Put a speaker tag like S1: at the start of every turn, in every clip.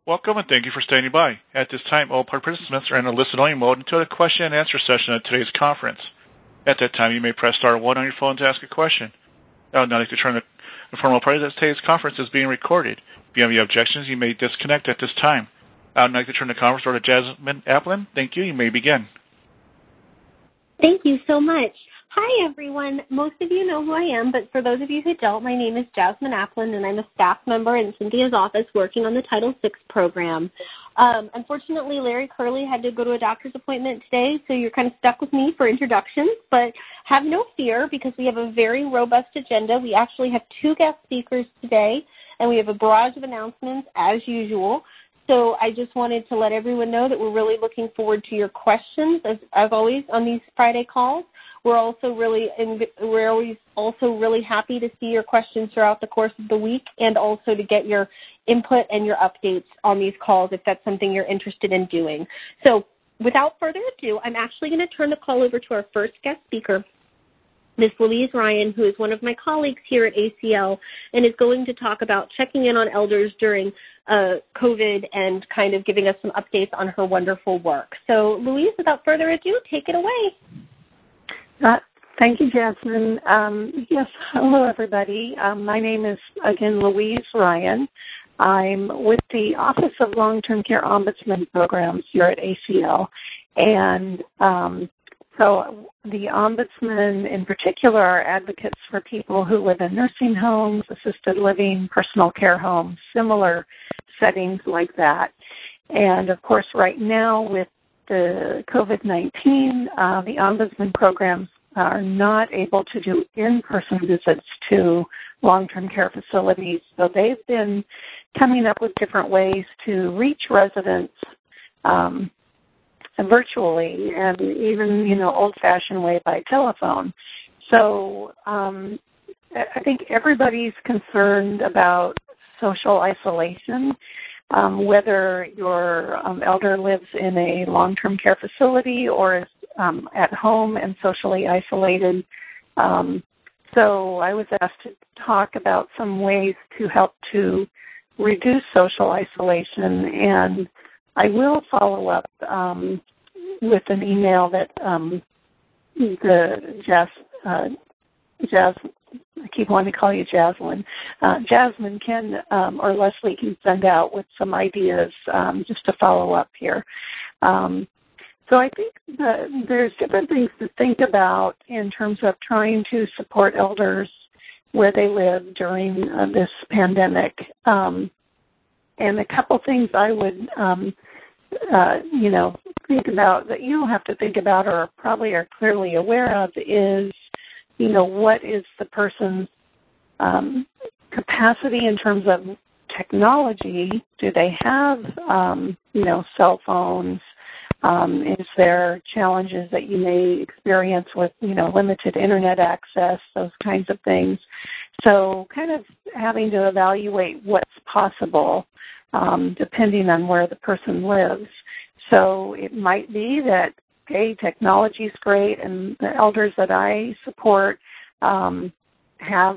S1: Welcome and thank you for standing by. At this time, all participants are in a listen-only mode until the question and answer session of today's conference. At that time, you may press star 1 on your phone to ask a question. I would now like to turn the formal part of today's conference is being recorded. If you have any objections, you may disconnect at this time. I would like to turn the conference over to Jasmine Applin. Thank you. You may begin.
S2: Thank you so much. Hi, everyone. Most of you know who I am, but for those of you who don't, my name is Jasmine Applin, and I'm a staff member in Cynthia's office working on the Title VI program. Unfortunately, Larry Curley had to go to a doctor's appointment today, so you're kind of stuck with me for introductions, but have no fear because we have a very robust agenda. We actually have 2 guest speakers today, and we have a barrage of announcements as usual. So I just wanted to let everyone know that we're really looking forward to your questions, as always, on these Friday calls. We're always also really happy to see your questions throughout the course of the week and also to get your input and your updates on these calls if that's something you're interested in doing. So without further ado, I'm actually going to turn the call over to our first guest speaker, Ms. Louise Ryan, who is one of my colleagues here at ACL and is going to talk about checking in on elders during COVID and kind of giving us some updates on her wonderful work. So, Louise, without further ado, take it away.
S3: Thank you, Jasmine. Yes, hello, everybody. My name is, again, Louise Ryan. I'm with the Office of Long-Term Care Ombudsman Programs here at ACL, and so the ombudsman in particular are advocates for people who live in nursing homes, assisted living, personal care homes, similar settings like that. And, of course, right now with the COVID-19, the ombudsman programs are not able to do in-person visits to long-term care facilities. So they've been coming up with different ways to reach residents virtually and even, old-fashioned way by telephone. So I think everybody's concerned about social isolation, whether your elder lives in a long-term care facility or is at home and socially isolated. So I was asked to talk about some ways to help to reduce social isolation, and I will follow up with an email that I keep wanting to call you Jasmine. Jasmine can or Leslie can send out with some ideas just to follow up here. So I think that there's different things to think about in terms of trying to support elders where they live during this pandemic. And a couple things I would, think about that you don't have to think about or probably are clearly aware of is, what is the person's capacity in terms of technology? Do they have, cell phones? Is there challenges that you may experience with, limited internet access, those kinds of things? So kind of having to evaluate what's possible depending on where the person lives. So it might be that, technology is great, and the elders that I support have,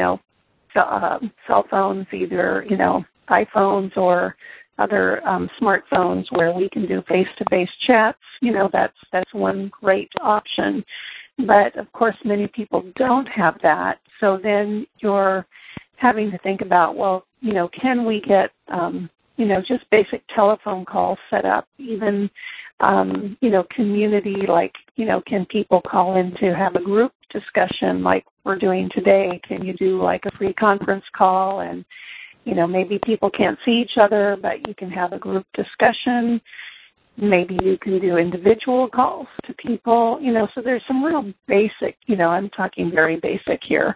S3: cell phones, either, iPhones or other smartphones where we can do face-to-face chats. That's one great option. But, of course, many people don't have that. So then you're having to think about, well, can we get, just basic telephone calls set up, even, community, like, can people call in to have a group discussion like we're doing today? Can you do like a free conference call and, maybe people can't see each other, but you can have a group discussion. Maybe you can do individual calls to people, so there's some real basic, I'm talking very basic here,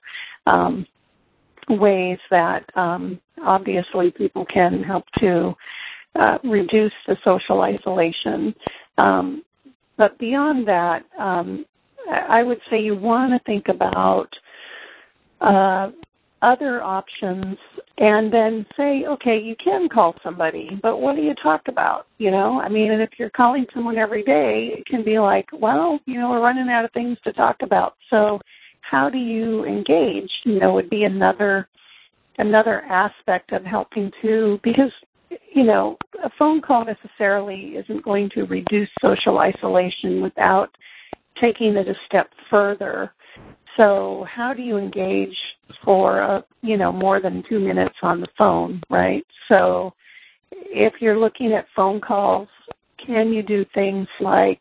S3: ways that obviously people can help to reduce the social isolation. But beyond that, I would say you want to think about other options and then say, okay, you can call somebody, but what do you talk about? And if you're calling someone every day, it can be like, well, we're running out of things to talk about. So how do you engage, would be another aspect of helping to, because a phone call necessarily isn't going to reduce social isolation without taking it a step further. So how do you engage for, more than 2 minutes on the phone, right? So if you're looking at phone calls, can you do things like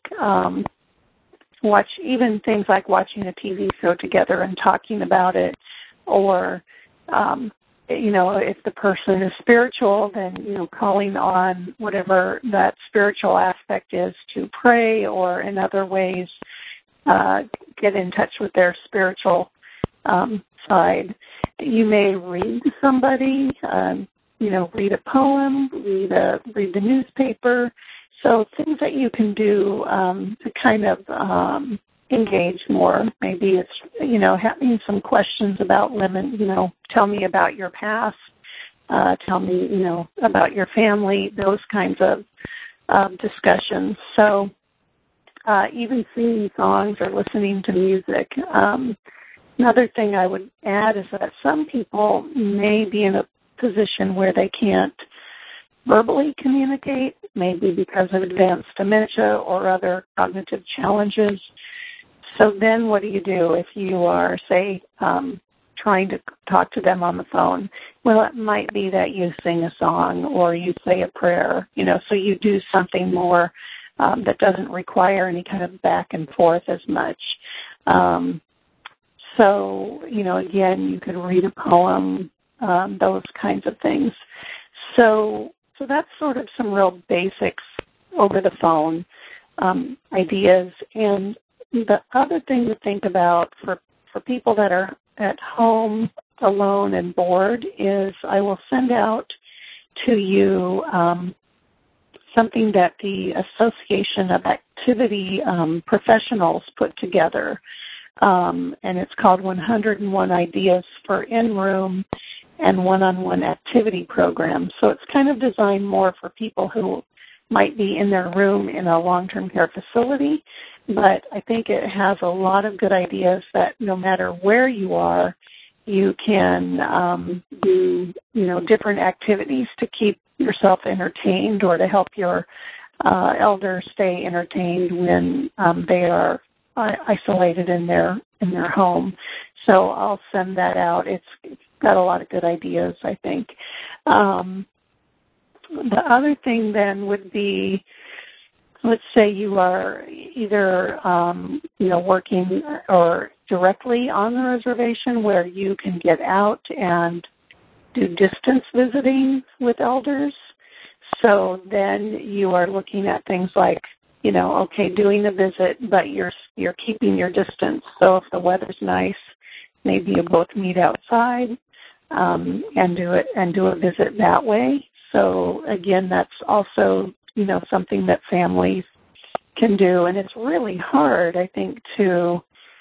S3: things like watching a TV show together and talking about it, or if the person is spiritual, then calling on whatever that spiritual aspect is to pray, or in other ways get in touch with their spiritual side. You may read to somebody, read a poem, read the newspaper. So things that you can do to kind of engage more. Maybe it's, having some questions about limit, tell me about your past, tell me, about your family, those kinds of discussions. So even singing songs or listening to music. Another thing I would add is that some people may be in a position where they can't verbally communicate, maybe because of advanced dementia or other cognitive challenges. So then what do you do if you are, say, trying to talk to them on the phone? Well, it might be that you sing a song or you say a prayer, so you do something more that doesn't require any kind of back and forth as much. So, again, you could read a poem, those kinds of things. So that's sort of some real basics over the phone ideas. And the other thing to think about for people that are at home alone and bored is I will send out to you something that the Association of Activity Professionals put together. And it's called 101 Ideas for In-Room and One-on-One Activity Programs. So it's kind of designed more for people who might be in their room in a long-term care facility, but I think it has a lot of good ideas that no matter where you are, you can do, different activities to keep yourself entertained or to help your elders stay entertained when they are isolated in their home. So I'll send that out. It's got a lot of good ideas, I think. The other thing then would be, let's say you are either, working or directly on the reservation where you can get out and do distance visiting with elders. So then you are looking at things like, doing a visit, but you're keeping your distance. So if the weather's nice, maybe you both meet outside and do a visit that way. So again, that's also, something that families can do. And it's really hard, I think, to,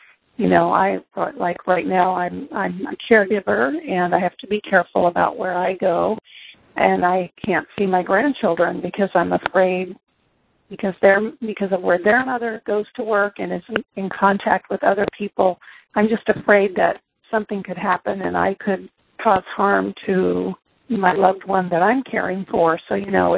S3: right now I'm a caregiver and I have to be careful about where I go, and I can't see my grandchildren because I'm afraid because of where their mother goes to work and is in contact with other people. I'm just afraid that something could happen and I could cause harm to my loved one that I'm caring for. So,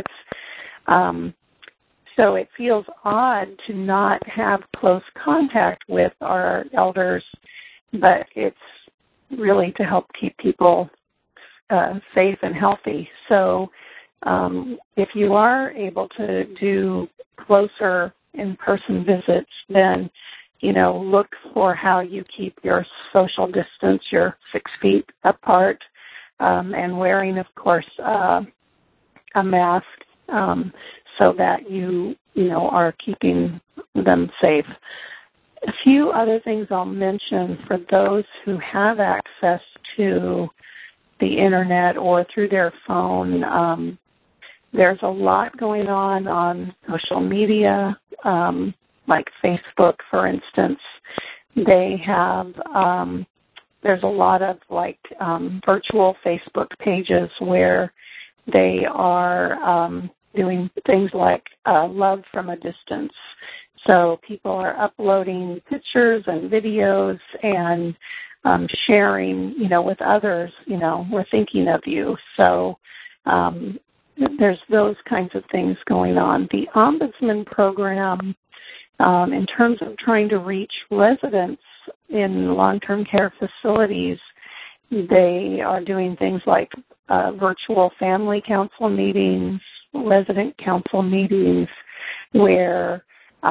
S3: so it feels odd to not have close contact with our elders, but it's really to help keep people safe and healthy. So if you are able to do closer in-person visits, then, look for how you keep your social distance, your 6 feet apart, and wearing, of course, a mask so that you are keeping them safe. A few other things I'll mention for those who have access to the internet or through their phone. There's a lot going on social media, like Facebook, for instance. They have, there's a lot of virtual Facebook pages where they are doing things like love from a distance. So people are uploading pictures and videos and sharing, with others, we're thinking of you. So there's those kinds of things going on. The Ombudsman program, in terms of trying to reach residents in long-term care facilities, they are doing things like virtual family council meetings, resident council meetings, where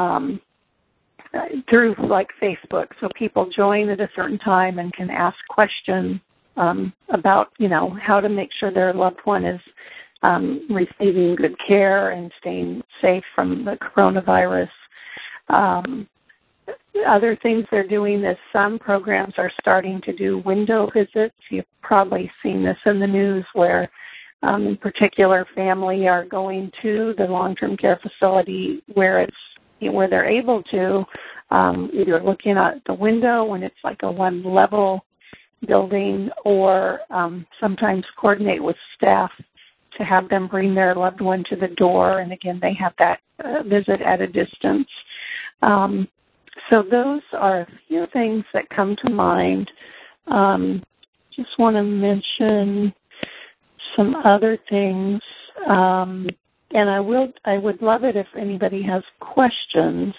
S3: through like Facebook, so people join at a certain time and can ask questions about, how to make sure their loved one is receiving good care and staying safe from the coronavirus. Other things they're doing is some programs are starting to do window visits. You've probably seen this in the news where, in particular, family are going to the long-term care facility where they're able to, either looking out the window when it's like a one-level building, or sometimes coordinate with staff to have them bring their loved one to the door. And again, they have that visit at a distance. So those are a few things that come to mind. Just want to mention some other things. And I would love it if anybody has questions.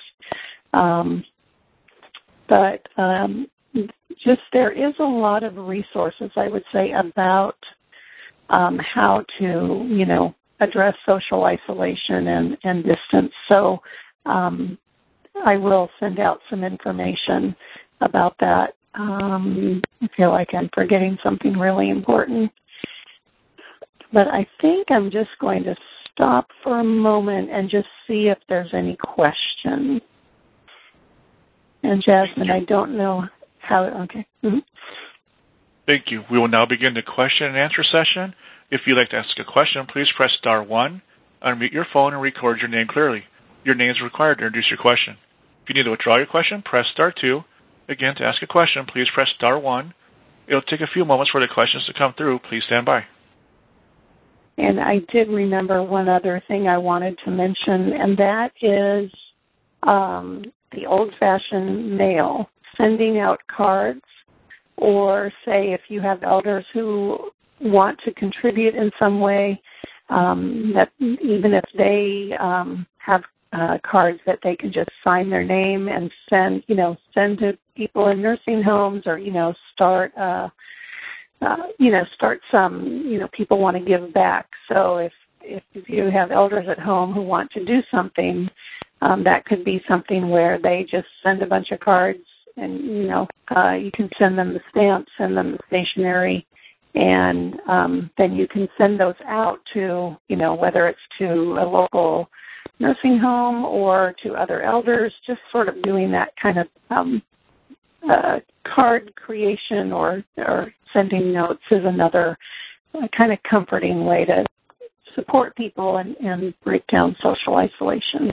S3: But just there is a lot of resources, I would say, about how to, address social isolation and distance. So I will send out some information about that. I feel like I'm forgetting something really important. But I think I'm just going to stop for a moment and just see if there's any questions. And Jasmine, I don't know how, okay. Mm-hmm.
S1: Thank you. We will now begin the question and answer session. If you'd like to ask a question, please press star 1, unmute your phone, and record your name clearly. Your name is required to introduce your question. If you need to withdraw your question, press star 2. Again, to ask a question, please press star 1. It'll take a few moments for the questions to come through. Please stand by.
S3: And I did remember one other thing I wanted to mention, and that is the old-fashioned mail, sending out cards, or say if you have elders who want to contribute in some way, that even if they have cards that they can just sign their name and send to people in nursing homes, or start some, people want to give back. So if you have elders at home who want to do something, that could be something where they just send a bunch of cards, and you can send them the stamps, send them the stationery, and then you can send those out to, whether it's to a local nursing home or to other elders, just sort of doing that kind of card creation or sending notes is another kind of comforting way to support people and break down social isolation.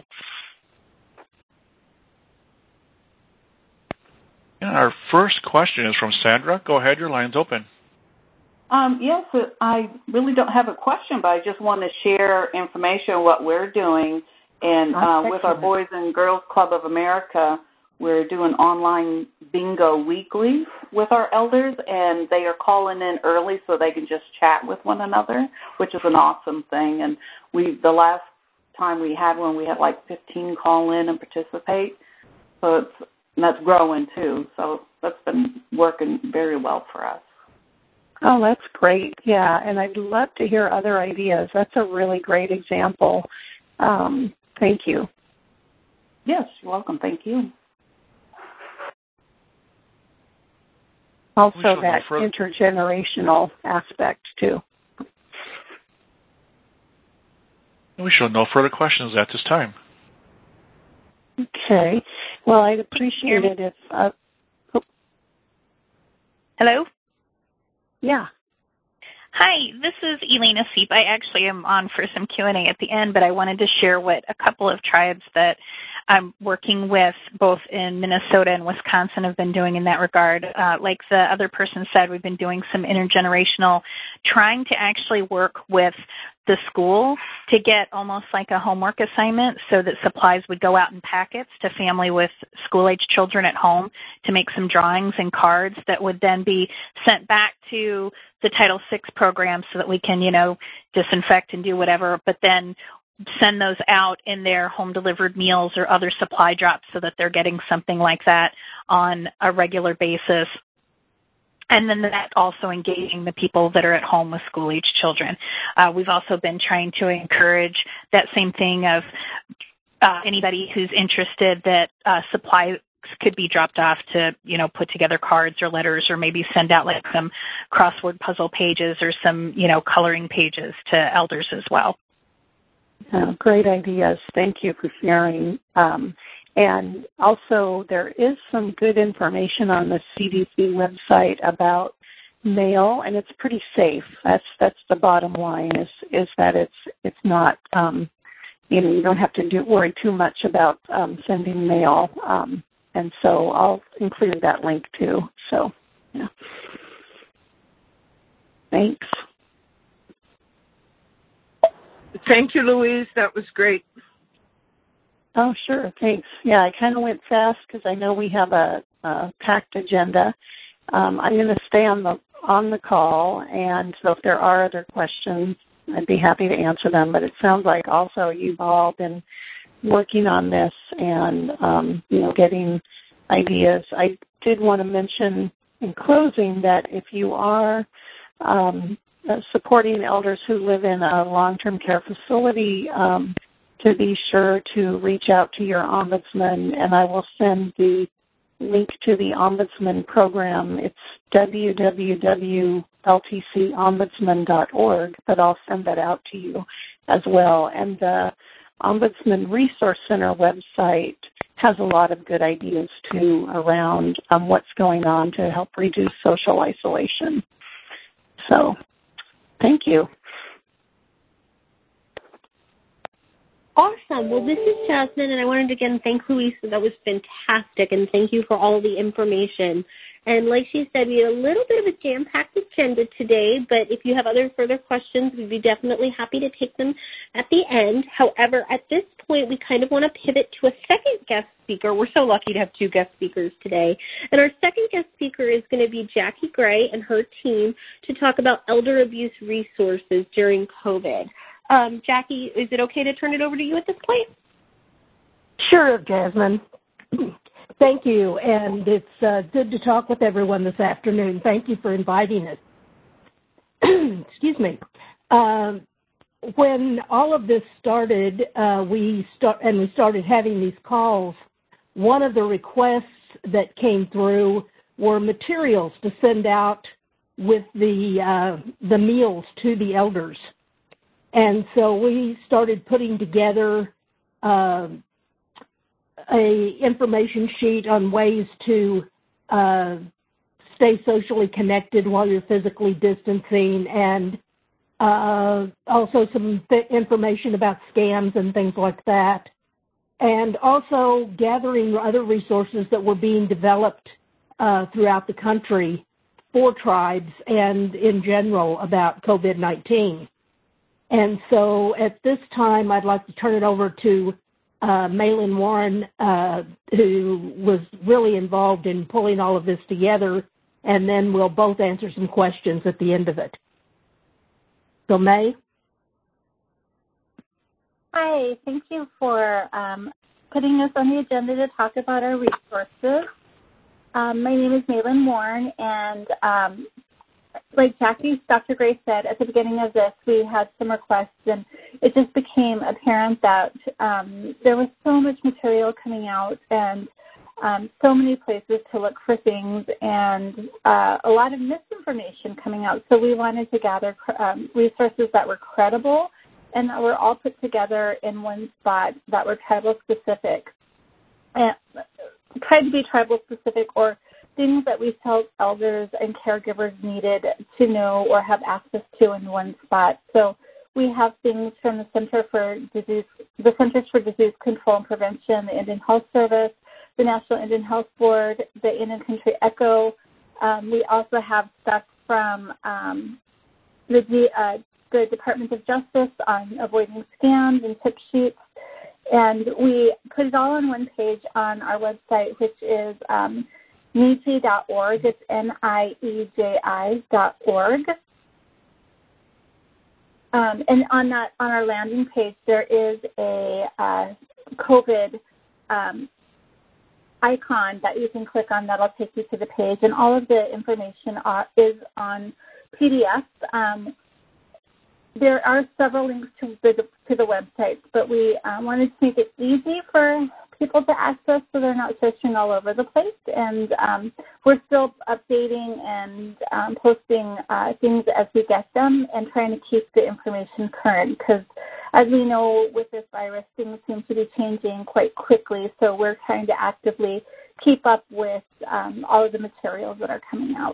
S1: And our first question is from Sandra. Go ahead, your line's open.
S4: Yes, I really don't have a question, but I just want to share information on what we're doing. And with our Boys and Girls Club of America, we're doing online bingo weekly with our elders, and they are calling in early so they can just chat with one another, which is an awesome thing. And the last time we had one, we had like 15 call in and participate. So that's growing too. So that's been working very well for us.
S3: Oh, that's great. Yeah, and I'd love to hear other ideas. That's a really great example. Thank you.
S4: Yes, you're welcome. Thank you.
S3: Also that intergenerational aspect, too.
S1: We show no further questions at this time.
S3: Okay. Well, I'd appreciate it if...
S5: Hello?
S3: Yeah.
S5: Hi, this is Elena Seep. I actually am on for some Q&A at the end, but I wanted to share what a couple of tribes that I'm working with both in Minnesota and Wisconsin have been doing in that regard. Like the other person said, we've been doing some intergenerational, trying to actually work with the school to get almost like a homework assignment so that supplies would go out in packets to family with school-age children at home to make some drawings and cards that would then be sent back to the Title VI program so that we can, disinfect and do whatever, but then send those out in their home-delivered meals or other supply drops so that they're getting something like that on a regular basis. And then that also engaging the people that are at home with school-age children. We've also been trying to encourage that same thing of anybody who's interested that supplies could be dropped off to, put together cards or letters or maybe send out like some crossword puzzle pages or some, coloring pages to elders as well.
S3: Great ideas. Thank you for sharing. And also, there is some good information on the CDC website about mail, and it's pretty safe. That's the bottom line. Is that it's not you don't have to worry too much about sending mail. And so I'll include that link too. So, yeah. Thanks.
S6: Thank you, Louise. That was great.
S3: Oh, sure. Thanks. Yeah, I kind of went fast because I know we have a packed agenda. I'm going to stay on the call, and so if there are other questions, I'd be happy to answer them. But it sounds like also you've all been working on this and getting ideas. I did want to mention in closing that if you are supporting elders who live in a long-term care facility, to be sure to reach out to your ombudsman, and I will send the link to the ombudsman program. It's www.ltcombudsman.org, but I'll send that out to you as well. And the Ombudsman Resource Center website has a lot of good ideas, too, around what's going on to help reduce social isolation. So, thank you.
S2: Awesome. Well, this is Jasmine, and I wanted to again thank Louise. That was fantastic, and thank you for all the information. And like she said, we had a little bit of a jam-packed agenda today, but if you have other further questions, we'd be definitely happy to take them at the end. However, at this point, we kind of want to pivot to a second guest speaker. We're so lucky to have two guest speakers today. And our second guest speaker is going to be Jackie Gray and her team to talk about elder abuse resources during COVID. Jackie, is it okay to turn it over to you at this point?
S7: Sure, Jasmine. Thank you, and it's good to talk with everyone this afternoon. Thank you for inviting us. Excuse me. When all of this started, we started having these calls, one of the requests that came through were materials to send out with the meals to the elders. And so we started putting together a information sheet on ways to stay socially connected while you're physically distancing, and also some information about scams and things like that, and also gathering other resources that were being developed throughout the country for tribes and in general about COVID-19. And so at this time, I'd like to turn it over to Maylin Warren, who was really involved in pulling all of this together, and then we'll both answer some questions at the end of it. So, May?
S8: Hi, thank you for putting us on the agenda to talk about our resources. My name is Maylin Warren, and like Dr. Gray said, at the beginning of this, we had some requests, and it just became apparent that there was so much material coming out and so many places to look for things and a lot of misinformation coming out. So we wanted to gather resources that were credible and that were all put together in one spot that were tribal-specific. And tried to be tribal-specific or things that we felt elders and caregivers needed to know or have access to in one spot. So we have things from the Centers for Disease Control and Prevention, the Indian Health Service, the National Indian Health Board, the Indian Country ECHO. We also have stuff from the the Department of Justice on avoiding scams and tip sheets. And we put it all on one page on our website, which is nieji.org. It's nieji.org. And on our landing page, there is a COVID icon that you can click on that'll take you to the page. And all of the information is on PDF. There are several links to the websites, but we wanted to make it easy for people to access so they're not searching all over the place. And we're still updating and posting things as we get them and trying to keep the information current because, as we know, with this virus, things seem to be changing quite quickly. So we're trying to actively keep up with all of the materials that are coming out.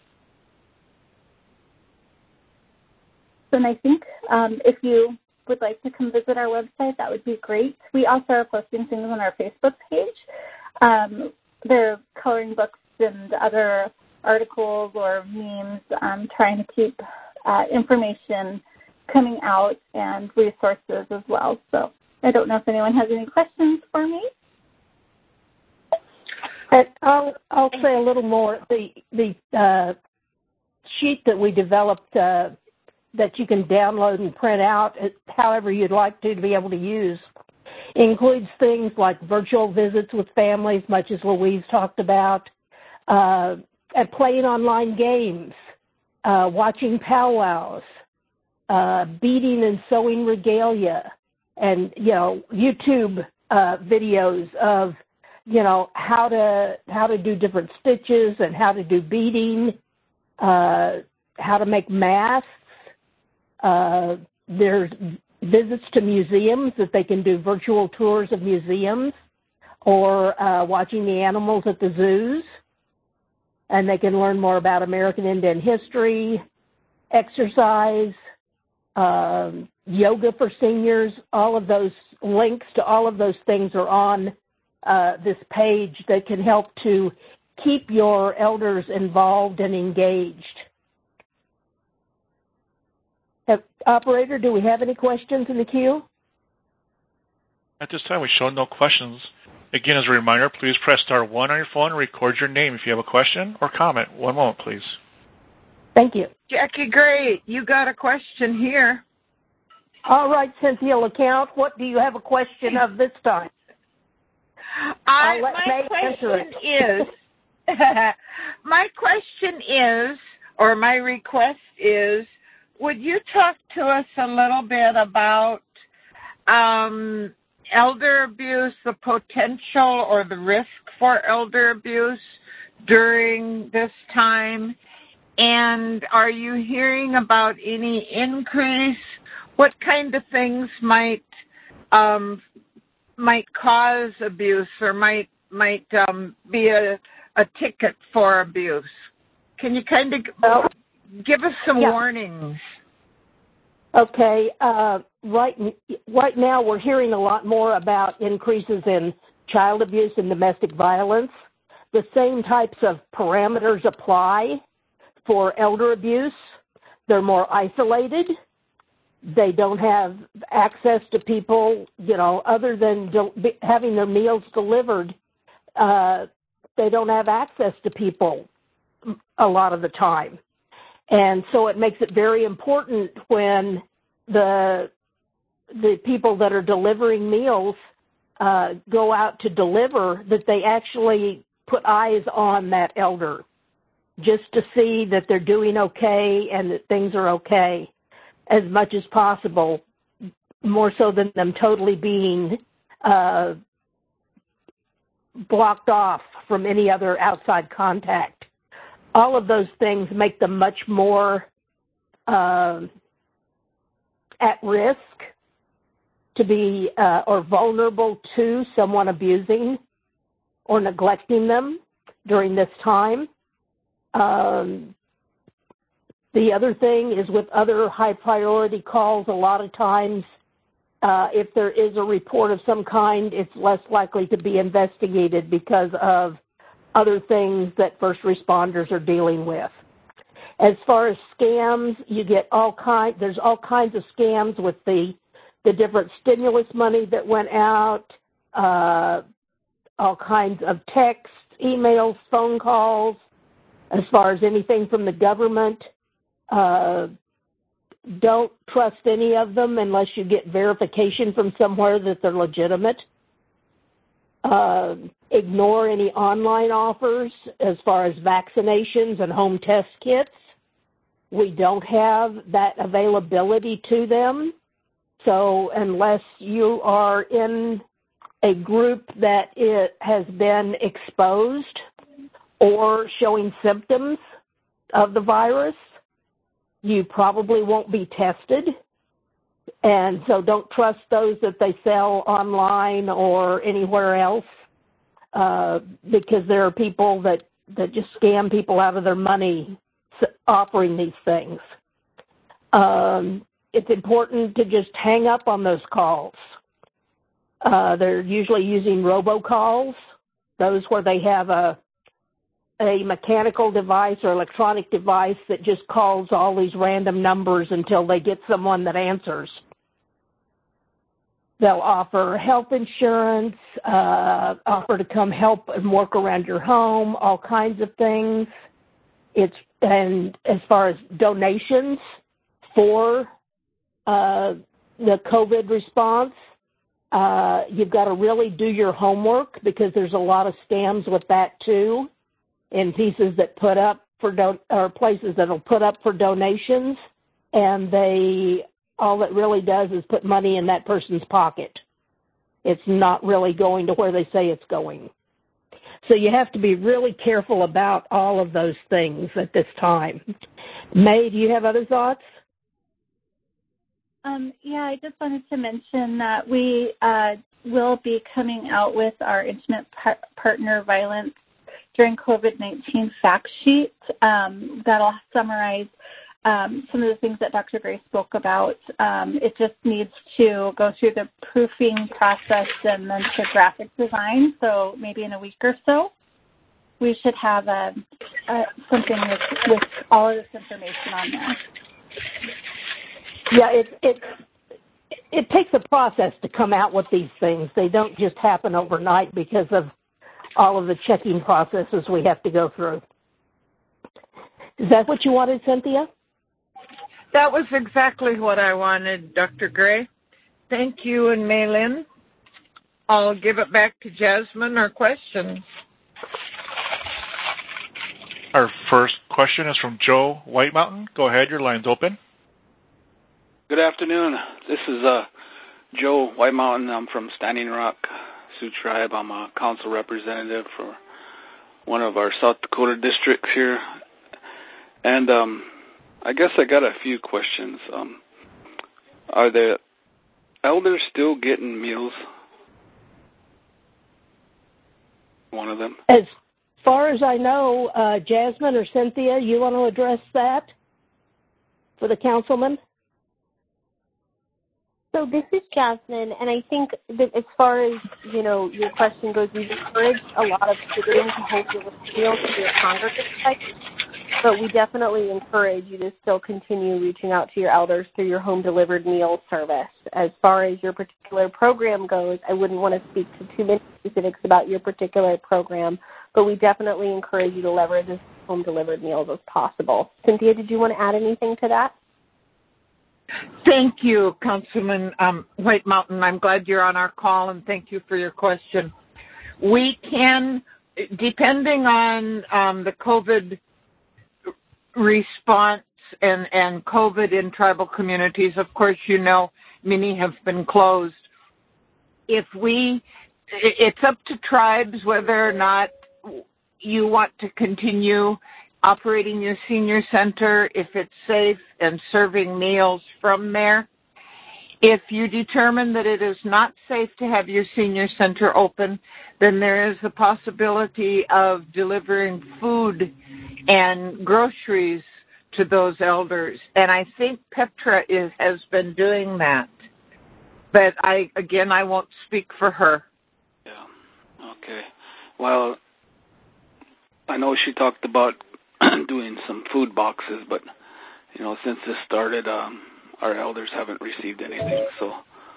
S8: And I think if you would like to come visit our website, that would be great. We also are posting things on our Facebook page. There are coloring books and other articles or memes trying to keep information coming out and resources as well. So I don't know if anyone has any questions for me.
S7: I'll say a little more. The sheet that we developed that you can download and print out however you'd like to be able to use includes things like virtual visits with families, much as Louise talked about, and playing online games, watching powwows, beading and sewing regalia, and, YouTube videos of, how to do different stitches and how to do beading, how to make masks. There's visits to museums that they can do virtual tours of museums or watching the animals at the zoos. And they can learn more about American Indian history, exercise, yoga for seniors. All of those links to all of those things are on this page that can help to keep your elders involved and engaged. Operator, do we have any questions in the queue?
S1: At this time, we show no questions. Again, as a reminder, please press star 1 on your phone and record your name if you have a question or comment. One moment, please.
S7: Thank you.
S6: Jackie, great. You got a question here.
S7: All right, Cynthia LeCount, what do you have a question of this time?
S6: My question is, or my request is, would you talk to us a little bit about elder abuse, the potential or the risk for elder abuse during this time? And are you hearing about any increase? What kind of things might cause abuse or might be a ticket for abuse? Can you kind of give us some warnings?
S7: Okay. Right now we're hearing a lot more about increases in child abuse and domestic violence. The same types of parameters apply for elder abuse. They're more isolated. They don't have access to people, other than having their meals delivered. They don't have access to people a lot of the time. And so it makes it very important when the people that are delivering meals go out to deliver that they actually put eyes on that elder just to see that they're doing okay and that things are okay as much as possible, more so than them totally being blocked off from any other outside contact. All of those things make them much more at risk to be or vulnerable to someone abusing or neglecting them during this time. The other thing is with other high priority calls, a lot of times if there is a report of some kind, it's less likely to be investigated because of other things that first responders are dealing with. As far as scams, you get there's all kinds of scams with the different stimulus money that went out, all kinds of texts, emails, phone calls. As far as anything from the government, don't trust any of them unless you get verification from somewhere that they're legitimate. Ignore any online offers as far as vaccinations and home test kits. We don't have that availability to them. So unless you are in a group that has been exposed or showing symptoms of the virus, you probably won't be tested. And so don't trust those that they sell online or anywhere else, because there are people that just scam people out of their money offering these things. It's important to just hang up on those calls. They're usually using robocalls, those where they have a mechanical device or electronic device that just calls all these random numbers until they get someone that answers. They'll offer health insurance, offer to come help and work around your home, all kinds of things. And as far as donations for the COVID response, you've got to really do your homework, because there's a lot of scams with that too, in pieces that put up for or places that'll put up for donations, and all it really does is put money in that person's pocket. It's not really going to where they say it's going. So you have to be really careful about all of those things at this time. May, do you have other thoughts?
S8: Yeah, I just wanted to mention that we will be coming out with our intimate partner violence during COVID-19 fact sheet that'll summarize some of the things that Dr. Gray spoke about. It just needs to go through the proofing process and then to graphic design. So maybe in a week or so, we should have something with all of this information on there.
S7: Yeah, it takes a process to come out with these things. They don't just happen overnight because of all of the checking processes we have to go through. Is that what you wanted, Cynthia?
S6: That was exactly what I wanted, Dr. Gray. Thank you, and Maylin. I'll give it back to Jasmine. Or questions?
S1: Our first question is from Joe White Mountain. Go ahead, your line's open.
S9: Good afternoon. This is Joe White Mountain. I'm from Standing Rock Sioux Tribe. I'm a council representative for one of our South Dakota districts here. And I guess I got a few questions. Are the elders still getting meals? One of them.
S7: As far as I know, Jasmine or Cynthia, you want to address that for the councilman?
S2: So this is Jasmine, and I think that as far as, your question goes, we've encouraged a lot of distributing to home delivery meals to your congregants, but we definitely encourage you to still continue reaching out to your elders through your home delivered meal service. As far as your particular program goes, I wouldn't want to speak to too many specifics about your particular program, but we definitely encourage you to leverage as home delivered meals as possible. Cynthia, did you want to add anything to that?
S6: Thank you, Councilman White Mountain. I'm glad you're on our call, and thank you for your question. We can, depending on the COVID response and COVID in tribal communities, of course, many have been closed. It's up to tribes whether or not you want to continue operating your senior center, if it's safe, and serving meals from there. If you determine that it is not safe to have your senior center open, then there is the possibility of delivering food and groceries to those elders. And I think Petra has been doing that. But I won't speak for her.
S9: Yeah. Okay. Well, I know she talked about doing some food boxes, but since this started, our elders haven't received anything. So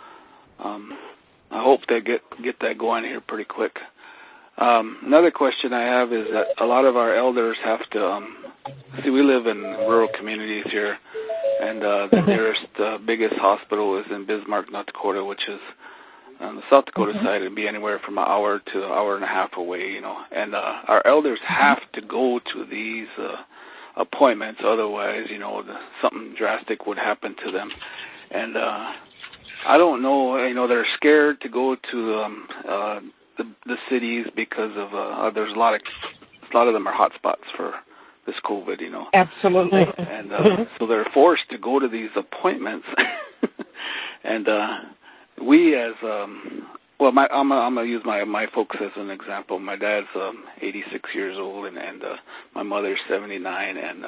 S9: I hope they get that going here pretty quick. Another question I have is that a lot of our elders have to see. We live in rural communities here, and the nearest biggest hospital is in Bismarck, North Dakota, which is on the South Dakota side. It'd be anywhere from an hour to an hour and a half away, And our elders have to go to these appointments, otherwise, something drastic would happen to them. And I don't know, they're scared to go to the cities because of there's a lot of them are hot spots for this COVID,
S6: Absolutely.
S9: And so they're forced to go to these appointments. And we as I'm gonna use my folks as an example. My dad's 86 years old, and my mother's 79, and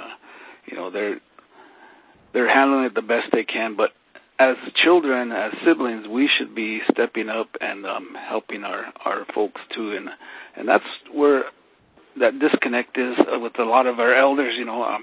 S9: they're handling it the best they can. But as children, as siblings, we should be stepping up and helping our folks too, and that's where that disconnect is with a lot of our elders.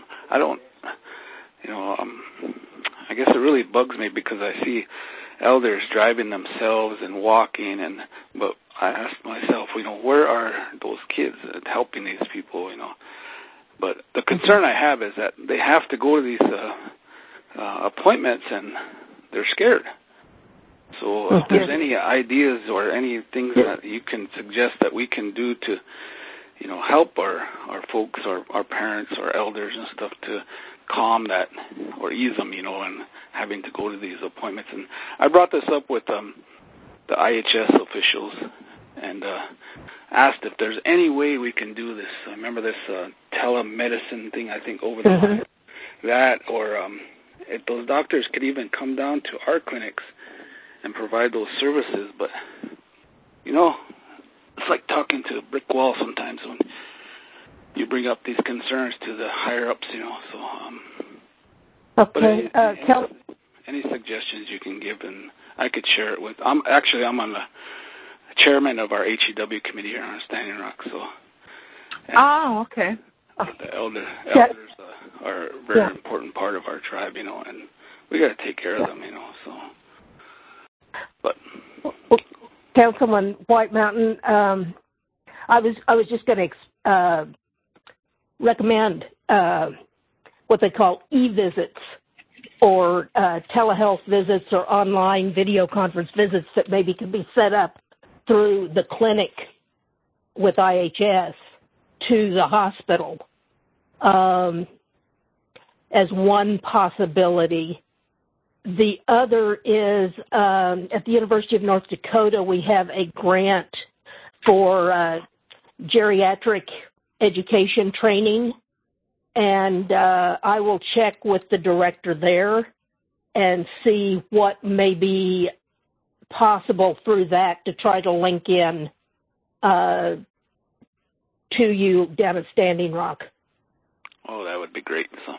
S9: I guess it really bugs me because I see elders driving themselves and walking, but I ask myself, where are those kids helping these people, But the concern I have is that they have to go to these appointments and they're scared. So if there's any ideas or any things that you can suggest that we can do to, help our folks, our parents, our elders and stuff to calm that or ease them, and having to go to these appointments. And I brought this up with the IHS officials and asked if there's any way we can do this. I remember this telemedicine thing, I think, over the line. That, or if those doctors could even come down to our clinics and provide those services. But, it's like talking to a brick wall sometimes when you bring up these concerns to the higher-ups, So,
S7: okay.
S9: But any suggestions you can give, and I could share it with. I'm on the chairman of our HEW committee here on Standing Rock. So.
S6: Okay.
S9: The elders are a very important part of our tribe, and we got to take care of them, So. But.
S7: Councilman White Mountain, I was just going to recommend what they call e-visits or telehealth visits or online video conference visits that maybe can be set up through the clinic with IHS to the hospital as one possibility. The other is at the University of North Dakota, we have a grant for geriatric education training, and I will check with the director there and see what may be possible through that to try to link in to you down at Standing Rock.
S9: Oh, that would be great. So.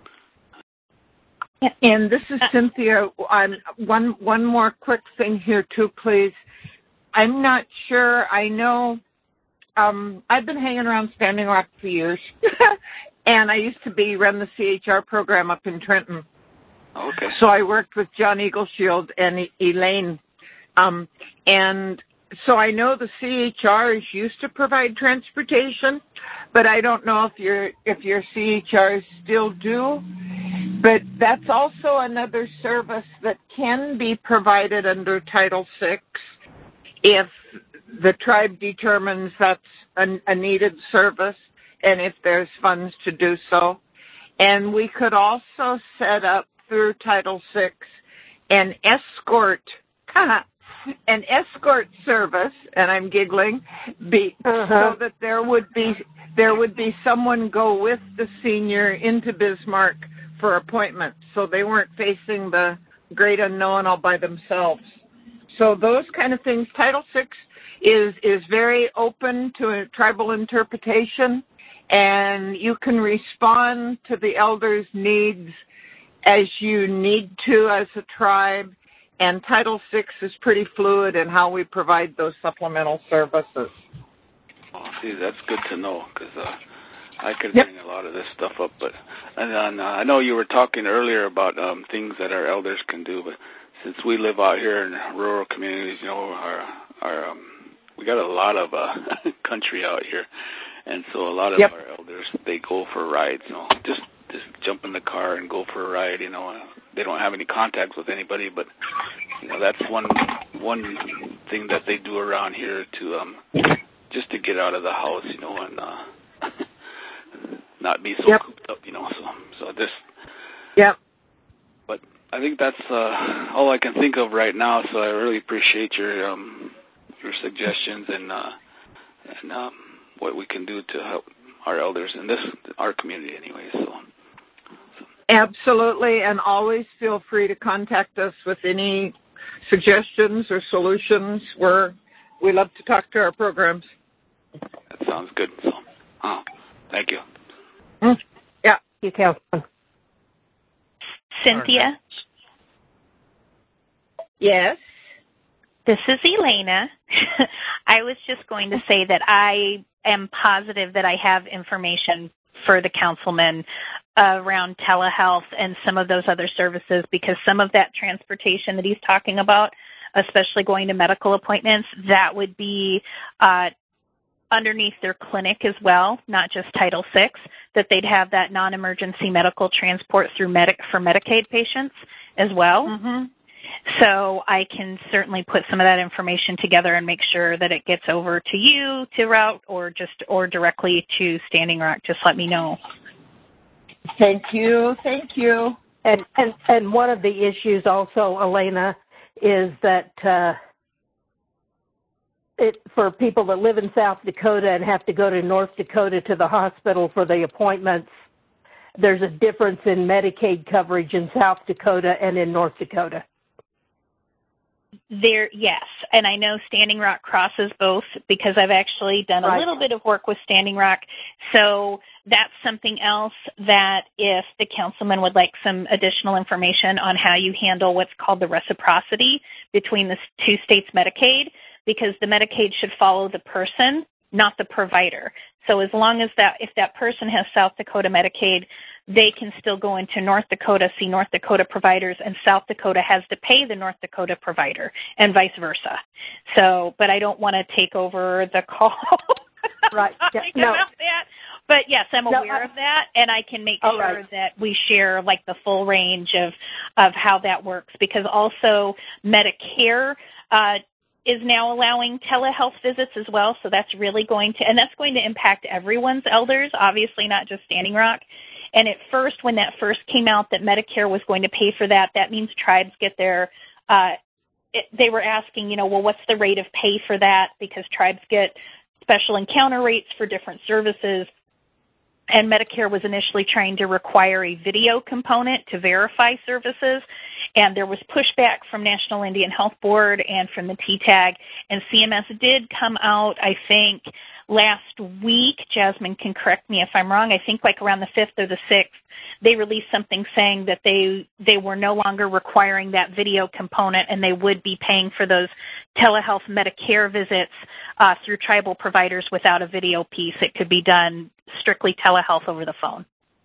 S6: And this is Cynthia. One more quick thing here, too, please. I'm not sure. I know I've been hanging around Standing Rock for years, and I used to run the CHR program up in Trenton.
S9: Okay.
S6: So I worked with John Eagleshield and Elaine, and so I know the CHRs used to provide transportation, but I don't know if your CHRs still do. But that's also another service that can be provided under Title VI if the tribe determines that's a needed service and if there's funds to do so. And we could also set up through Title VI an escort service, and I'm giggling, so that there would be someone go with the senior into Bismarck for appointments, so they weren't facing the great unknown all by themselves. So those kind of things. Title VI is very open to a tribal interpretation, and you can respond to the elders' needs as you need to as a tribe, and Title VI is pretty fluid in how we provide those supplemental services.
S9: Oh, see, that's good to know, because I could bring a lot of this stuff up, but and I know you were talking earlier about things that our elders can do, but since we live out here in rural communities, you know, our we got a lot of country out here, and so a lot of our elders, they go for rides, you know, just jump in the car and go for a ride, you know. They don't have any contact with anybody, but you know, that's one thing that they do around here to just to get out of the house, you know, and not be so cooped up, you know. So this.
S6: Yep.
S9: But I think that's all I can think of right now. So I really appreciate your suggestions and what we can do to help our elders in our community, anyway. So.
S6: Absolutely, and always feel free to contact us with any suggestions or solutions. We love to talk to our programs.
S9: That sounds good. So, thank you.
S6: Yeah.
S7: You, Councilman.
S5: Cynthia?
S6: Yes?
S5: This is Elena. I was just going to say that I am positive that I have information for the councilman around telehealth and some of those other services, because some of that transportation that he's talking about, especially going to medical appointments, that would be underneath their clinic as well, not just Title VI, that they'd have that non-emergency medical transport through for Medicaid patients as well.
S6: Mm-hmm.
S5: So I can certainly put some of that information together and make sure that it gets over to you to route or directly to Standing Rock. Just let me know.
S6: Thank you. Thank you.
S7: And one of the issues also, Elena, is that for people that live in South Dakota and have to go to North Dakota to the hospital for the appointments, there's a difference in Medicaid coverage in South Dakota and in North Dakota.
S5: Yes, and I know Standing Rock crosses both because I've actually done a little bit of work with Standing Rock. So that's something else that if the councilman would like some additional information on how you handle what's called the reciprocity between the two states' Medicaid, because the Medicaid should follow the person, not the provider. So as long as if that person has South Dakota Medicaid, they can still go into North Dakota, see North Dakota providers, and South Dakota has to pay the North Dakota provider, and vice versa. So, but I don't want to take over the call.
S7: Right.
S5: No. About that. But yes, I'm aware of that, and I can make sure that we share like the full range of how that works, because also Medicare is now allowing telehealth visits as well. So that's really going to impact everyone's elders, obviously not just Standing Rock. And at first, when that first came out that Medicare was going to pay for that, that means tribes get their, they were asking, well, what's the rate of pay for that? Because tribes get special encounter rates for different services. And Medicare was initially trying to require a video component to verify services. And there was pushback from National Indian Health Board and from the TTAG. And CMS did come out, I think, last week. Jasmine can correct me if I'm wrong. I think like around the 5th or the 6th, they released something saying that they were no longer requiring that video component, and they would be paying for those telehealth Medicare visits through tribal providers without a video piece. It could be done strictly telehealth over the phone.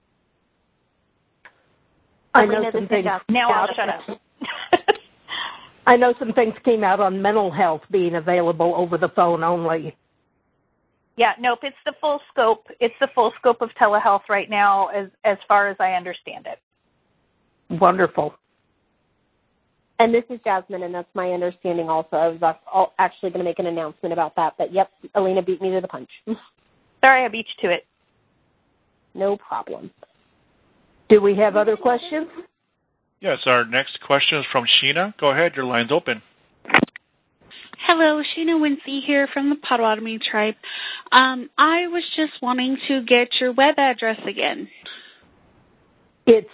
S7: I know some things.
S5: Now I'll shut up.
S7: I know some things came out on mental health being available over the phone only.
S5: Yeah, nope, it's the full scope. It's the full scope of telehealth right now as far as I understand it.
S7: Wonderful.
S2: And this is Jasmine, and that's my understanding also. I was actually going to make an announcement about that, but yep, Elena beat me to the punch.
S5: Sorry, I beat you to it.
S2: No problem.
S7: Do we have other questions?
S1: Yes, our next question is from Sheena. Go ahead, your line's open.
S10: Hello, Sheena Wincy here from the Potawatomi tribe. I was just wanting to get your web address again.
S7: It's